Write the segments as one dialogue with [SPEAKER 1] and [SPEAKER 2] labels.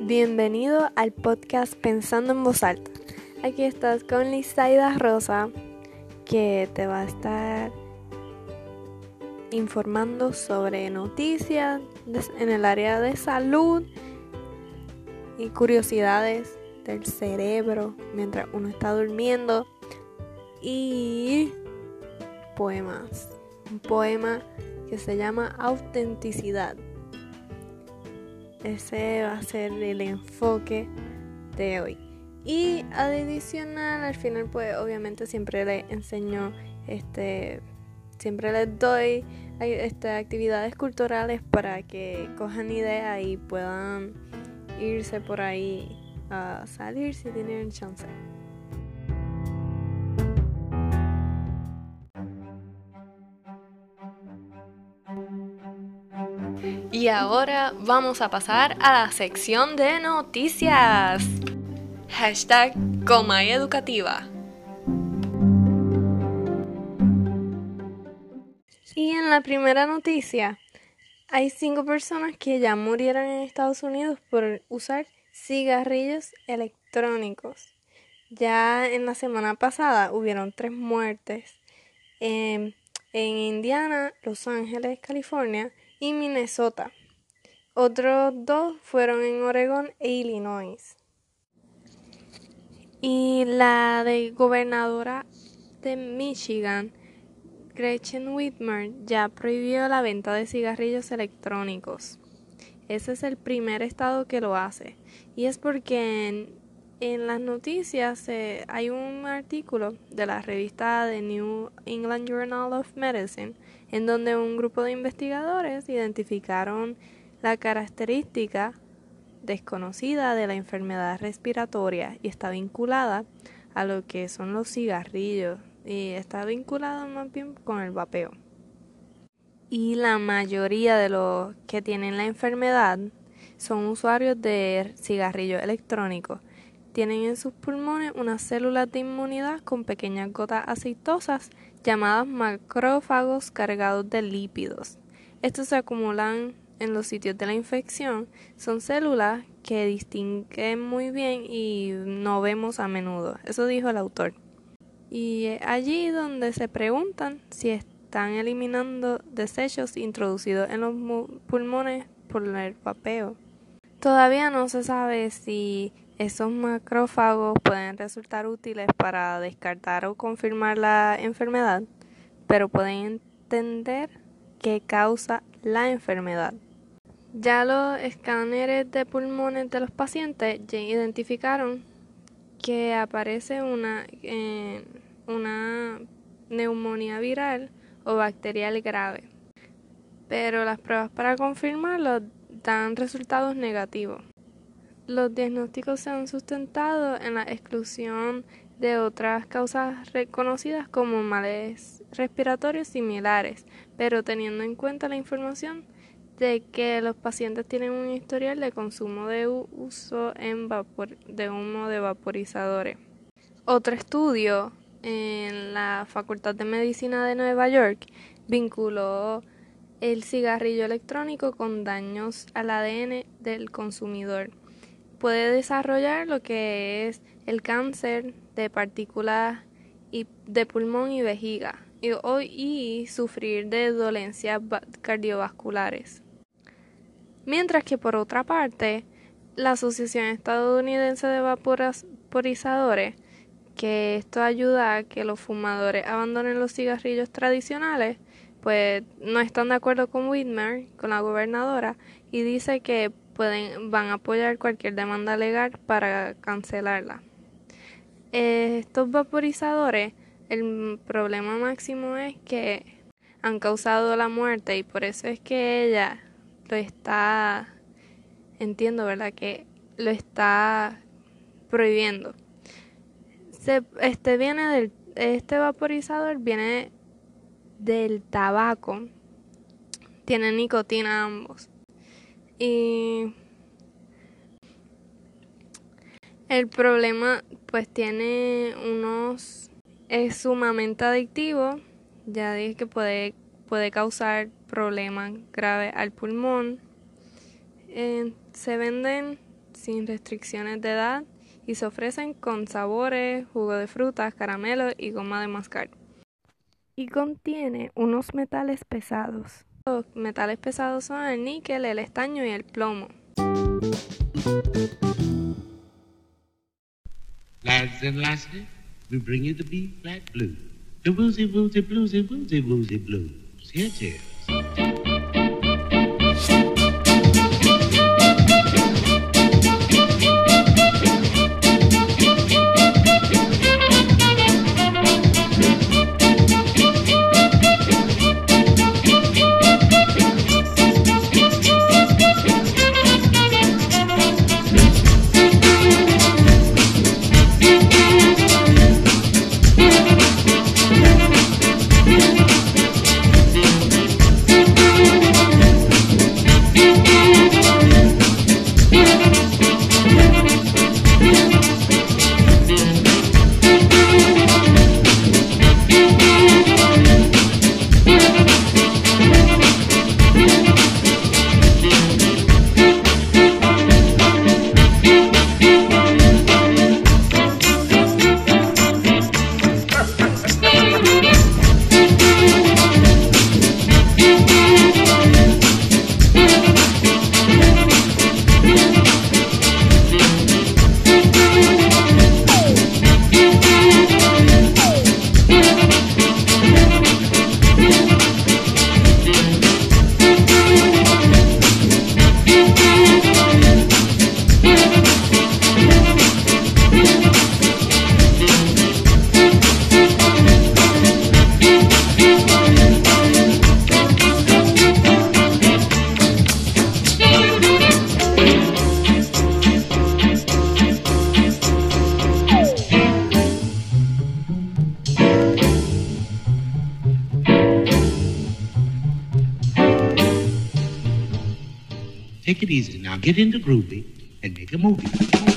[SPEAKER 1] Bienvenido al podcast Pensando en Voz Alta. Aquí estás con Lizaida Rosa, que te va a estar informando sobre noticias en el área de salud y curiosidades del cerebro mientras uno está durmiendo y poemas. Un poema que se llama Autenticidad. Ese va a ser el enfoque de hoy. Y adicional, al final, pues obviamente siempre les enseño, siempre les doy actividades culturales para que cojan ideas y puedan irse por ahí a salir si tienen chance. Y ahora vamos a pasar a la sección de noticias. Hashtag Comay Educativa. Y en la primera noticia, hay 5 personas que ya murieron en Estados Unidos por usar cigarrillos electrónicos. Ya en la semana pasada hubieron 3 muertes en Indiana, Los Ángeles, California y Minnesota. Otros 2 fueron en Oregón e Illinois. Y la de gobernadora de Michigan, Gretchen Whitmer, ya prohibió la venta de cigarrillos electrónicos. Ese es el primer estado que lo hace. Y es porque en las noticias hay un artículo de la revista The New England Journal of Medicine en donde un grupo de investigadores identificaron la característica desconocida de la enfermedad respiratoria y está vinculada a lo que son los cigarrillos y está vinculada más bien con el vapeo. Y la mayoría de los que tienen la enfermedad son usuarios de cigarrillos electrónicos. Tienen en sus pulmones unas células de inmunidad con pequeñas gotas aceitosas llamadas macrófagos cargados de lípidos. Estos se acumulan en los sitios de la infección. Son células que distinguen muy bien y no vemos a menudo. Eso dijo el autor. Y allí donde se preguntan si están eliminando desechos introducidos en los pulmones por el vapeo. Todavía no se sabe si esos macrófagos pueden resultar útiles para descartar o confirmar la enfermedad, pero pueden entender qué causa la enfermedad. Ya los escáneres de pulmones de los pacientes ya identificaron que aparece una neumonía viral o bacterial grave, pero las pruebas para confirmarlo dan resultados negativos. Los diagnósticos se han sustentado en la exclusión de otras causas reconocidas como males respiratorios similares, pero teniendo en cuenta la información de que los pacientes tienen un historial de consumo de uso de humo de vaporizadores. Otro estudio en la Facultad de Medicina de Nueva York vinculó el cigarrillo electrónico con daños al ADN del consumidor. Puede desarrollar lo que es el cáncer de partículas de pulmón y vejiga y sufrir de dolencias cardiovasculares. Mientras que por otra parte, la Asociación Estadounidense de Vaporizadores, que esto ayuda a que los fumadores abandonen los cigarrillos tradicionales, pues no están de acuerdo con Whitmer, con la gobernadora, y dice que van a apoyar cualquier demanda legal para cancelarla. Estos vaporizadores, el problema máximo es que han causado la muerte y por eso es que ella entiendo, ¿verdad? Que lo está prohibiendo. Este vaporizador viene del tabaco. Tiene nicotina ambos. Y el problema pues es sumamente adictivo. Ya dije que puede causar problemas graves al pulmón. Se venden sin restricciones de edad y se ofrecen con sabores, jugo de frutas, caramelo y goma de mascar. Y contiene unos metales pesados. Los metales pesados son el níquel, el estaño y el plomo.
[SPEAKER 2] Lads and lasses, we bring you the B-flat blues. The woozy, woozy, bluesy, woozy, woozy blues. Here it is. Take it easy now. Get into groovy and make a movie.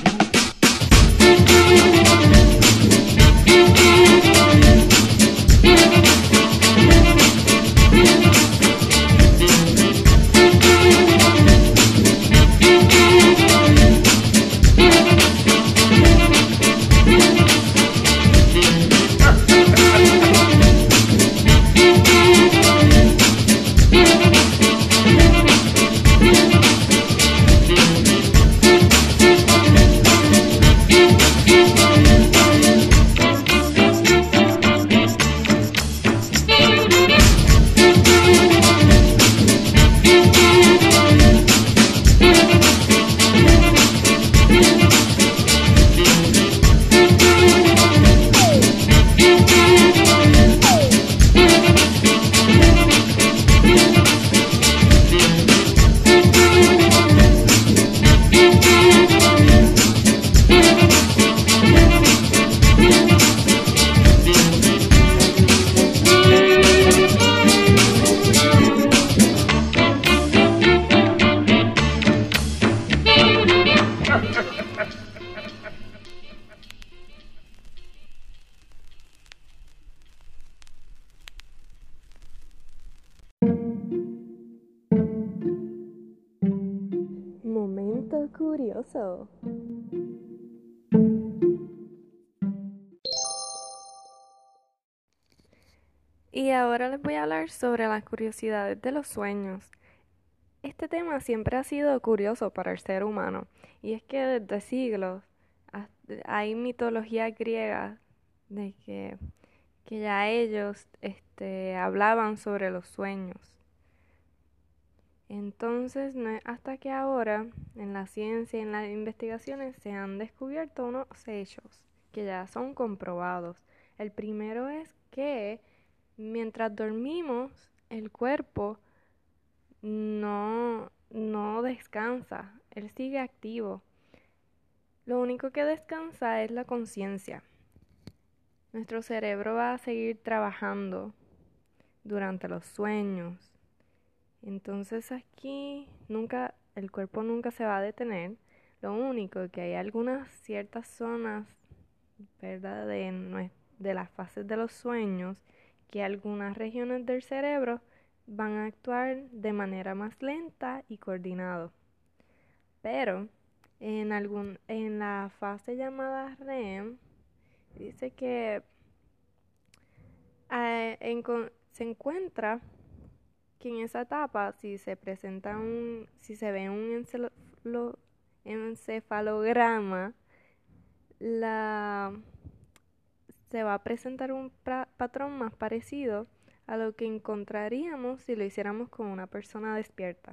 [SPEAKER 1] Momento curioso. Y ahora les voy a hablar sobre las curiosidades de los sueños. Este tema siempre ha sido curioso para el ser humano, y es que desde siglos hay mitologías griegas de que ya ellos hablaban sobre los sueños. Entonces, no es hasta que ahora, en la ciencia y en las investigaciones, se han descubierto unos hechos que ya son comprobados. El primero es que mientras dormimos, el cuerpo no descansa, él sigue activo. Lo único que descansa es la conciencia. Nuestro cerebro va a seguir trabajando durante los sueños. Entonces aquí el cuerpo nunca se va a detener. Lo único que hay algunas ciertas zonas, ¿verdad?, de las fases de los sueños, que algunas regiones del cerebro van a actuar de manera más lenta y coordinado. Pero En la fase llamada REM, dice que se encuentra que en esa etapa, si se ve un encefalograma, se va a presentar un patrón más parecido a lo que encontraríamos si lo hiciéramos con una persona despierta.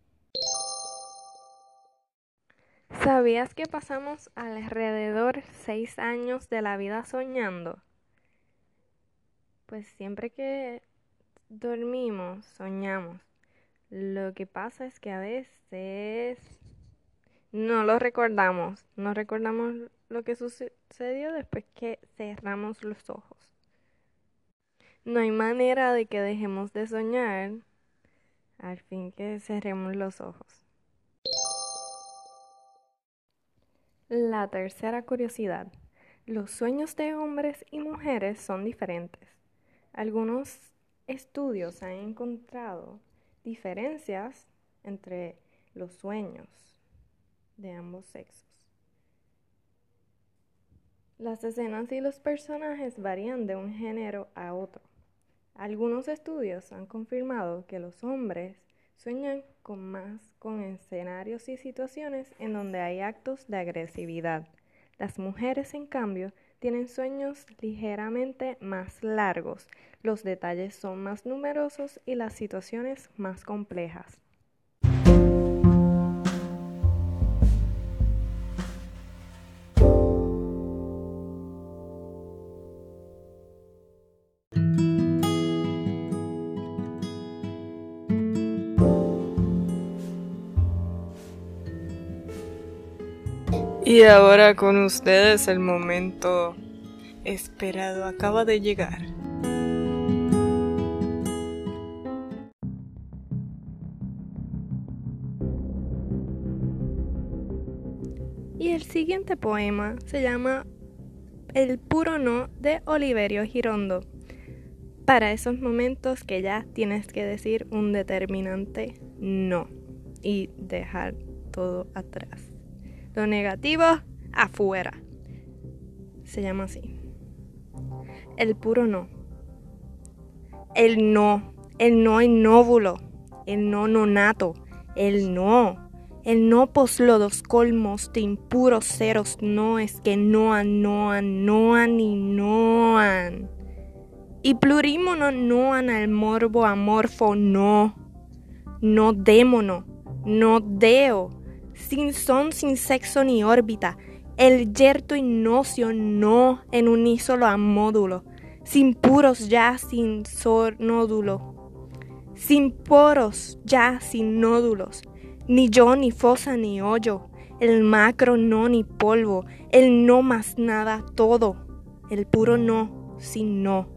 [SPEAKER 1] ¿Sabías que pasamos alrededor 6 años de la vida soñando? Pues siempre que dormimos, soñamos. Lo que pasa es que a veces no lo recordamos. No recordamos lo que sucedió después que cerramos los ojos. No hay manera de que dejemos de soñar al fin que cerremos los ojos. La tercera curiosidad. Los sueños de hombres y mujeres son diferentes. Algunos estudios han encontrado diferencias entre los sueños de ambos sexos. Las escenas y los personajes varían de un género a otro. Algunos estudios han confirmado que los hombres sueñan con escenarios y situaciones en donde hay actos de agresividad. Las mujeres, en cambio, tienen sueños ligeramente más largos, los detalles son más numerosos y las situaciones más complejas.
[SPEAKER 3] Y ahora con ustedes el momento esperado acaba de llegar.
[SPEAKER 1] Y el siguiente poema se llama El puro no de Oliverio Girondo. Para esos momentos que ya tienes que decir un determinante no y dejar todo atrás. Lo negativo, afuera. Se llama así. El puro no. El no innóvulo. El no nonato. El no poslodos colmos de impuros ceros noes que noan ni noan. Y plurímono noan al morbo amorfo no. No démono. No deo. Sin son, sin sexo ni órbita, el yerto inocio no en unísolo a módulo, sin puros ya sin nódulo, sin poros ya sin nódulos, ni yo ni fosa ni hoyo, el macro no ni polvo, el no más nada todo, el puro no sin no.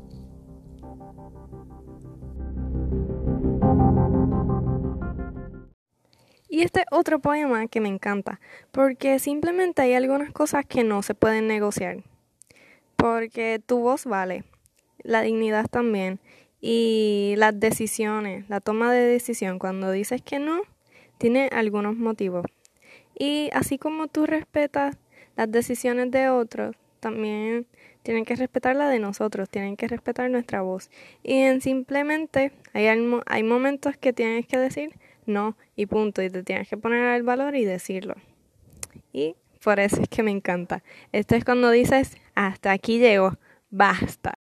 [SPEAKER 1] Y este otro poema que me encanta, porque simplemente hay algunas cosas que no se pueden negociar. Porque tu voz vale, la dignidad también, y las decisiones, la toma de decisión, cuando dices que no, tiene algunos motivos. Y así como tú respetas las decisiones de otros, también tienen que respetar la de nosotros, tienen que respetar nuestra voz. Y simplemente hay momentos que tienes que decir no y punto, y te tienes que poner el valor y decirlo. Y por eso es que me encanta. Esto es cuando dices, hasta aquí llego, basta.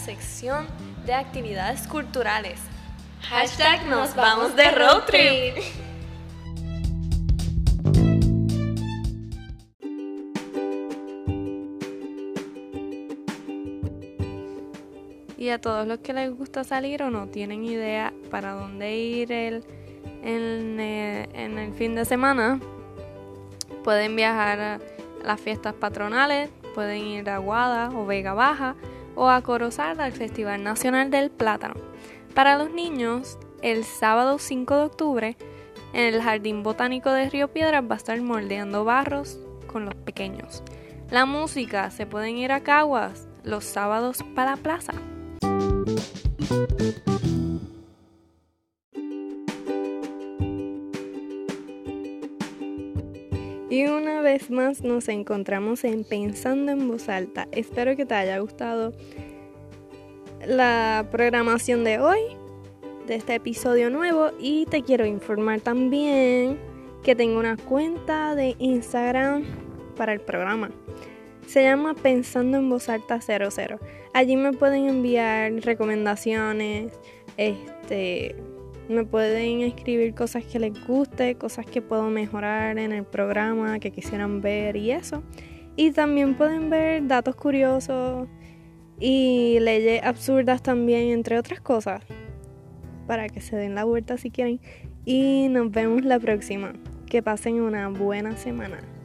[SPEAKER 1] sección de actividades culturales. Hashtag nos vamos de road trip. Y a todos los que les gusta salir o no tienen idea para dónde ir en el fin de semana, pueden viajar a las fiestas patronales, pueden ir a Aguada o Vega Baja o a Corozal al Festival Nacional del Plátano. Para los niños, el sábado 5 de octubre, en el Jardín Botánico de Río Piedras va a estar moldeando barros con los pequeños. La música, se pueden ir a Caguas los sábados para la plaza. Y una vez más nos encontramos en Pensando en Voz Alta. Espero que te haya gustado la programación de hoy, de este episodio nuevo, y te quiero informar también que tengo una cuenta de Instagram para el programa. Se llama Pensando en Voz Alta 00. Allí me pueden enviar recomendaciones, me pueden escribir cosas que les guste, cosas que puedo mejorar en el programa, que quisieran ver y eso. Y también pueden ver datos curiosos y leyes absurdas también, entre otras cosas, para que se den la vuelta si quieren. Y nos vemos la próxima. Que pasen una buena semana.